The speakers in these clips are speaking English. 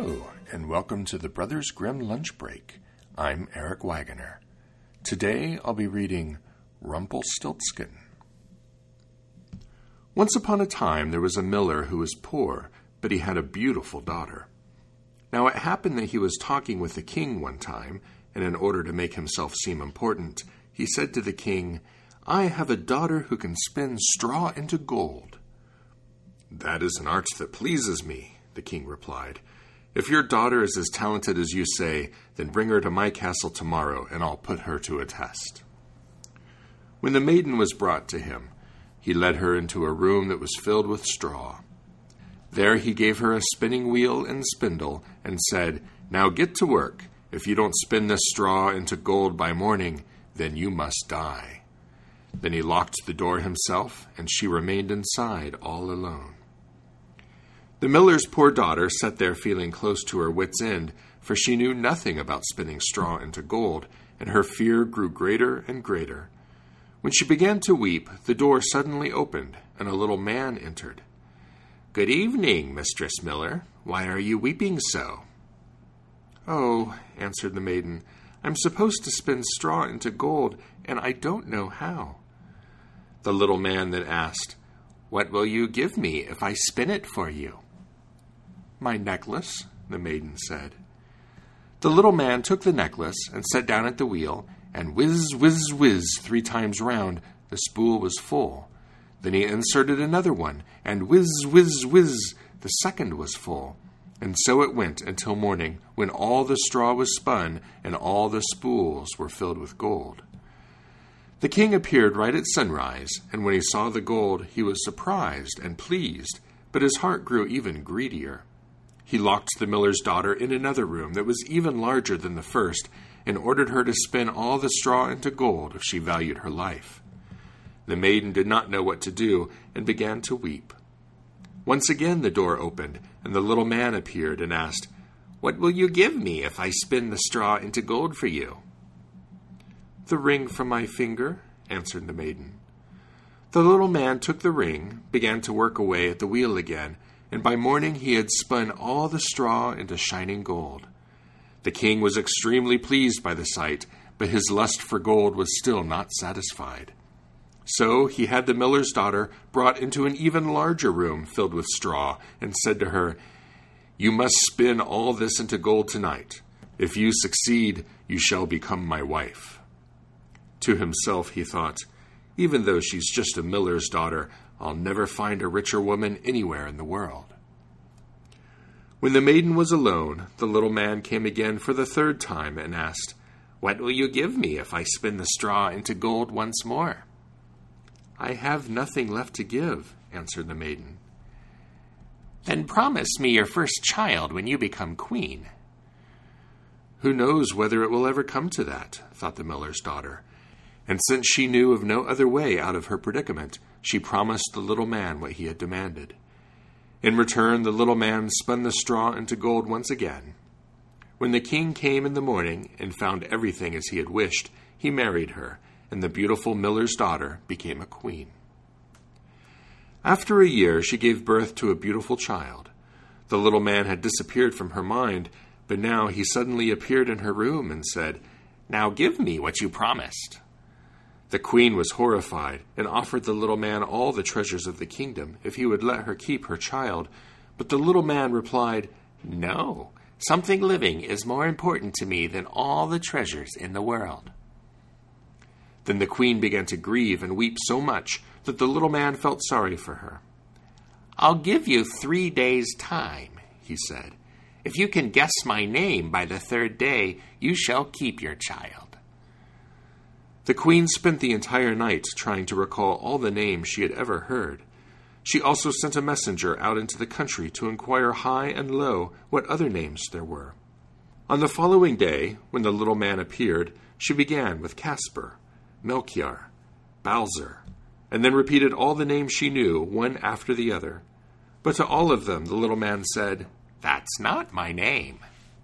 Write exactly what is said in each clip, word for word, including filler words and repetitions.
Hello, and welcome to the Brothers Grimm Lunch Break. I'm Eric Wagoner. Today I'll be reading Rumpelstiltskin. Once upon a time there was a miller who was poor, but he had a beautiful daughter. Now it happened that he was talking with the king one time, and in order to make himself seem important, he said to the king, "I have a daughter who can spin straw into gold." "That is an art that pleases me," the king replied. "If your daughter is as talented as you say, then bring her to my castle tomorrow, and I'll put her to a test." When the maiden was brought to him, he led her into a room that was filled with straw. There he gave her a spinning wheel and spindle, and said, "Now get to work. If you don't spin this straw into gold by morning, then you must die." Then he locked the door himself, and she remained inside all alone. The miller's poor daughter sat there feeling close to her wits' end, for she knew nothing about spinning straw into gold, and her fear grew greater and greater. When she began to weep, the door suddenly opened, and a little man entered. "Good evening, Mistress Miller. Why are you weeping so?" "Oh," answered the maiden, "I'm supposed to spin straw into gold, and I don't know how." The little man then asked, "What will you give me if I spin it for you?" "My necklace," the maiden said. The little man took the necklace and sat down at the wheel, and whiz, whiz, whiz, three times round, the spool was full. Then he inserted another one, and whiz, whiz, whiz, the second was full. And so it went until morning, when all the straw was spun, and all the spools were filled with gold. The king appeared right at sunrise, and when he saw the gold, he was surprised and pleased, but his heart grew even greedier. He locked the miller's daughter in another room that was even larger than the first, and ordered her to spin all the straw into gold if she valued her life. The maiden did not know what to do, and began to weep. Once again the door opened, and the little man appeared and asked, "What will you give me if I spin the straw into gold for you?" "The ring from my finger," answered the maiden. The little man took the ring, began to work away at the wheel again, and by morning he had spun all the straw into shining gold. The king was extremely pleased by the sight, but his lust for gold was still not satisfied. So he had the miller's daughter brought into an even larger room filled with straw, and said to her, "You must spin all this into gold tonight. If you succeed, you shall become my wife." To himself he thought, "Even though she's just a miller's daughter, I'll never find a richer woman anywhere in the world." When the maiden was alone, the little man came again for the third time and asked, "What will you give me if I spin the straw into gold once more?" "I have nothing left to give," answered the maiden. "Then promise me your first child when you become queen." "Who knows whether it will ever come to that," thought the miller's daughter. And since she knew of no other way out of her predicament, she promised the little man what he had demanded. In return, the little man spun the straw into gold once again. When the king came in the morning and found everything as he had wished, he married her, and the beautiful miller's daughter became a queen. After a year, she gave birth to a beautiful child. The little man had disappeared from her mind, but now he suddenly appeared in her room and said, "Now give me what you promised." The queen was horrified, and offered the little man all the treasures of the kingdom if he would let her keep her child. But the little man replied, "No, something living is more important to me than all the treasures in the world." Then the queen began to grieve and weep so much that the little man felt sorry for her. "I'll give you three days' time," he said. "If you can guess my name by the third day, you shall keep your child." The queen spent the entire night trying to recall all the names she had ever heard. She also sent a messenger out into the country to inquire high and low what other names there were. On the following day, when the little man appeared, she began with Caspar, Melchior, Balzer, and then repeated all the names she knew, one after the other. But to all of them the little man said, "That's not my name."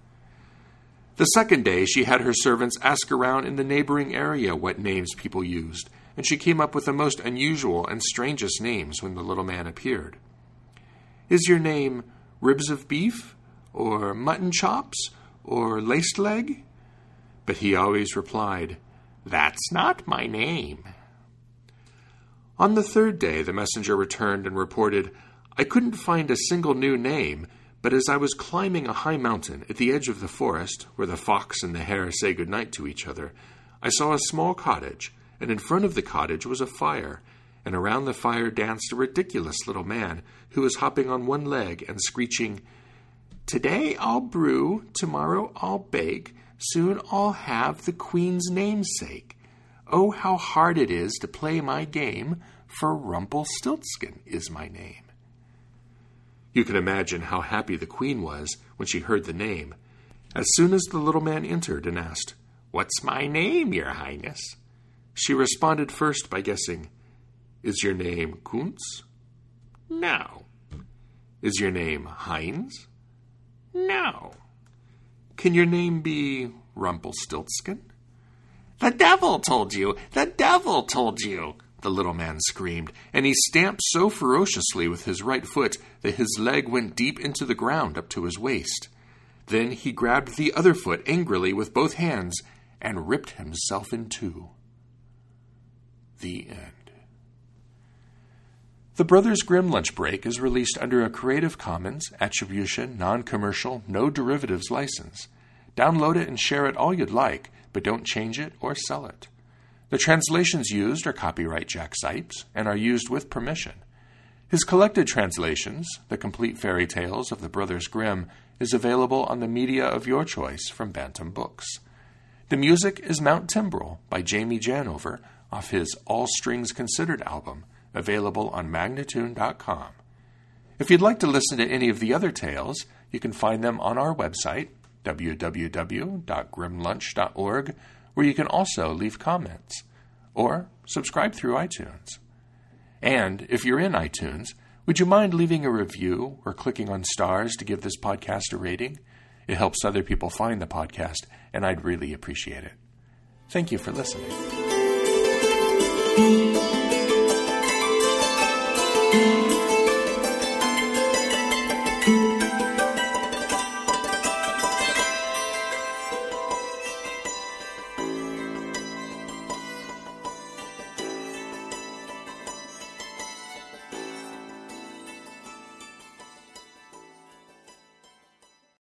The second day she had her servants ask around in the neighboring area what names people used, and she came up with the most unusual and strangest names when the little man appeared. "Is your name Ribs of Beef, or mutton chops, or laced leg? But he always replied, "That's not my name." On the third day, the messenger returned and reported, "I couldn't find a single new name, but as I was climbing a high mountain at the edge of the forest, where the fox and the hare say goodnight to each other, I saw a small cottage, and in front of the cottage was a fire, and around the fire danced a ridiculous little man who was hopping on one leg and screeching, 'Today I'll brew, tomorrow I'll bake, soon I'll have the Queen's namesake. Oh, how hard it is to play my game, for Rumpelstiltskin is my name.'" You can imagine how happy the Queen was when she heard the name. As soon as the little man entered and asked, "What's my name, your highness?" she responded first by guessing, "Is your name Kuntz?" "No." "Is your name Heinz?" "No." "Can your name be Rumpelstiltskin?" "The devil told you! The devil told you!" the little man screamed, and he stamped so ferociously with his right foot that his leg went deep into the ground up to his waist. Then he grabbed the other foot angrily with both hands and ripped himself in two. The end. The Brothers Grimm Lunch Break is released under a Creative Commons Attribution, Non-Commercial, No Derivatives license. Download it and share it all you'd like, but don't change it or sell it. The translations used are copyright Jack Sipes and are used with permission. His collected translations, The Complete Fairy Tales of the Brothers Grimm, is available on the media of your choice from Bantam Books. The music is Mount Timbrel by Jamie Janover off his All Strings Considered album, available on magnatune dot com. If you'd like to listen to any of the other tales, you can find them on our website, w w w dot grimm lunch dot org, where you can also leave comments, or subscribe through iTunes. And if you're in iTunes, would you mind leaving a review or clicking on stars to give this podcast a rating? It helps other people find the podcast, and I'd really appreciate it. Thank you for listening.